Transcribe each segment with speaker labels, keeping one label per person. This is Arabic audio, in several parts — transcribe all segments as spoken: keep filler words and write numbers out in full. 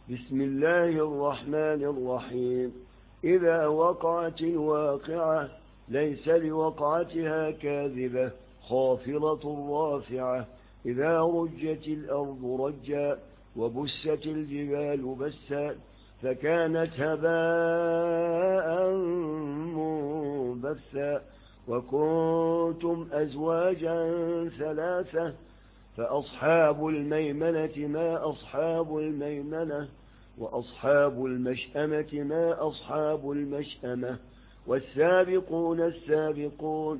Speaker 1: بسم الله الرحمن الرحيم. إذا وقعت الواقعة ليس لوقعتها كاذبة خافضة رافعة. إذا رجت الأرض رجا وبست الجبال بسا فكانت هباء منبثا وكنتم أزواجا ثلاثة فأصحاب الميمنة ما أصحاب الميمنة وأصحاب المشأمة ما أصحاب المشأمة والسابقون السابقون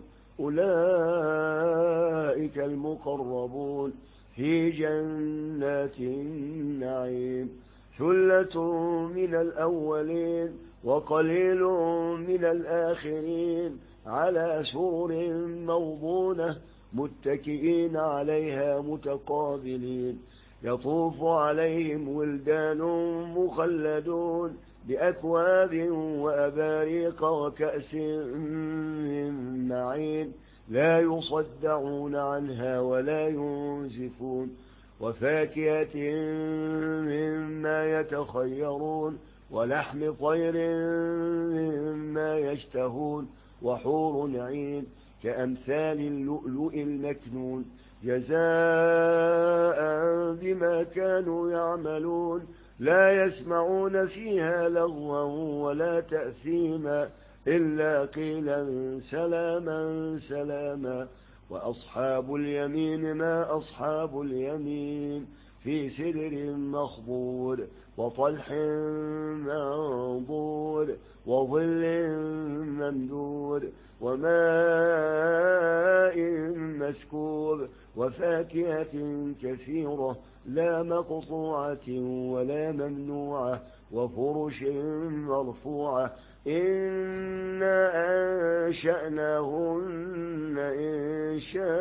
Speaker 1: أولئك المقربون في جنات النعيم. ثلة من الأولين وقليل من الآخرين على سرر موضونة متكئين عليها متقابلين يطوف عليهم ولدان مخلدون بأكواب وأباريق وكأس من معين لا يصدعون عنها ولا ينزفون وفاكهة مما يتخيرون ولحم طير مما يشتهون وحور عين كأمثال اللؤلؤ المكنون جزاء بما كانوا يعملون لا يسمعون فيها لغوا ولا تأثيما إلا قيلا سلاما سلاما. وأصحاب اليمين ما أصحاب اليمين في سدر مخضود وطلح منضود وظل ممدود وماء مسكوب وفاكهة كثيرة لا مقطوعة ولا ممنوعة وفرش مرفوعة إنا أنشأناهن إن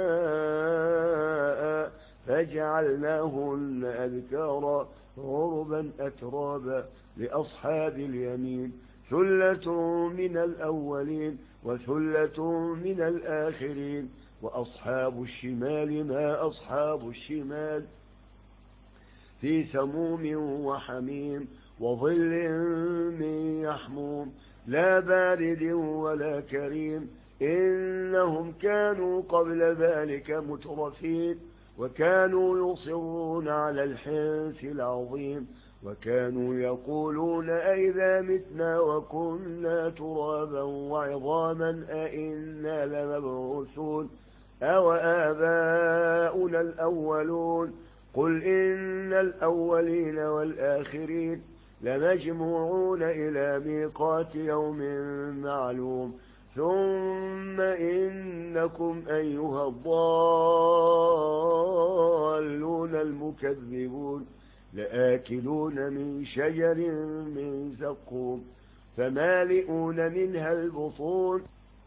Speaker 1: شاء فجعلناهن أذكارا عربا أترابا لأصحاب اليمين ثلة من الأولين وثلة من الآخرين. وأصحاب الشمال ما أصحاب الشمال في سموم وحميم وظل من يحموم لا بارد ولا كريم إنهم كانوا قبل ذلك مترفين وكانوا يصرون على الحنث العظيم وكانوا يقولون أئذا متنا وكنا ترابا وعظاما أئنا لمبعوثون أو آباؤنا الأولون قل إن الأولين والآخرين لمجموعون إلى ميقات يوم معلوم ثم إنكم أيها الضالون المكذبون لآكلون من شجر من زقوم فمالئون منها البطون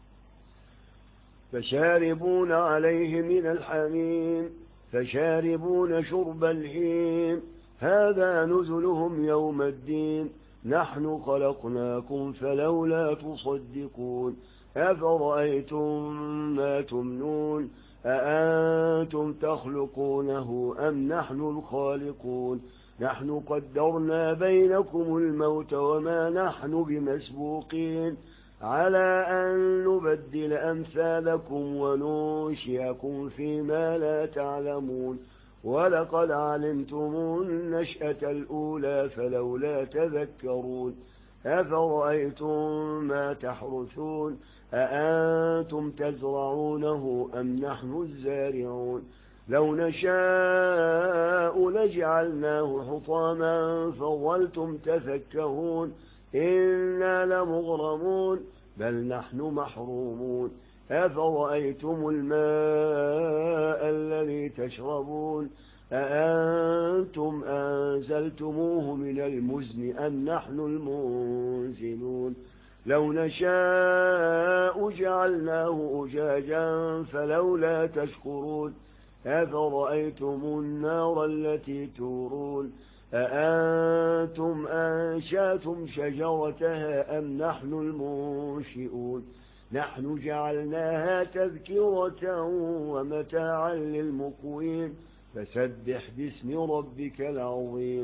Speaker 1: فشاربون عليه من الحميم فشاربون شرب الهيم هذا نزلهم يوم الدين نحن خلقناكم فلولا تصدقون أفرأيتم ما تمنون أأنتم تخلقونه أم نحن الخالقون نحن قدرنا بينكم الموت وما نحن بمسبوقين على أن نبدل أمثالكم وننشئكم فيما لا تعلمون ولقد علمتم النشأة الأولى فلولا تذكرون أفرأيتم ما تحرثون أأنتم تزرعونه أم نحن الزارعون لو نشاء لجعلناه حطاما فظلتم تفكهون إنا لمغرمون بل نحن محرومون أفرأيتم الماء الذي تشربون أأنتم أنزلتموه من المزن أم نحن المنزلون لو نشاء جعلناه أجاجا فلولا تشكرون أفرأيتم النار التي تورون أأنتم أنشأتم شجرتها أم نحن المنشئون نحن جعلناها تذكرة ومتاعا للمقوين فسبح باسم ربك العظيم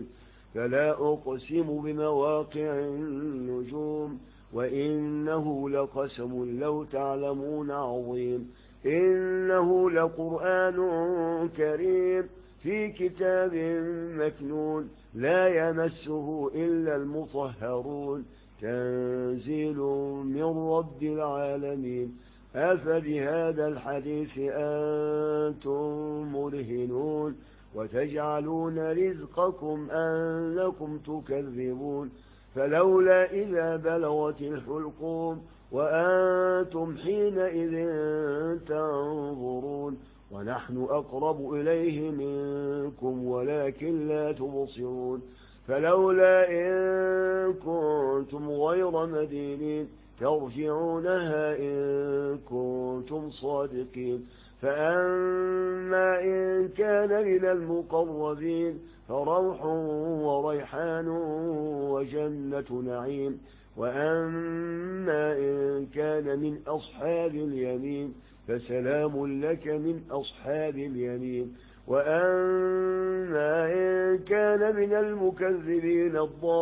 Speaker 1: فلا أقسم بمواقع النجوم وإنه لقسم لو تعلمون عظيم إنه لقرآن كريم في كتاب مكنون لا يمسه إلا المطهرون تنزيل من رب العالمين أفبهذا الحديث أنتم مدهنون وتجعلون رزقكم أنكم تكذبون فلولا إذا بلغت الحلقوم وأنتم حينئذ تنظرون ونحن أقرب إليه منكم ولكن لا تبصرون فلولا إن كنتم غير مدينين ترجعونها إن كنتم صادقين فأما إن كان من المقربين فروح وريحان وجنة نعيم وأما إن كان من أصحاب اليمين فسلام لك من أصحاب اليمين وأما إن كان من المكذبين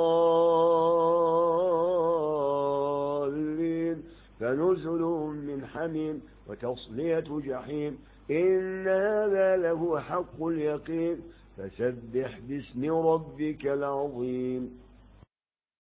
Speaker 1: الضالين فنزل من حميم وتصلية جحيم إن هذا له حق اليقين فسبح باسم ربك العظيم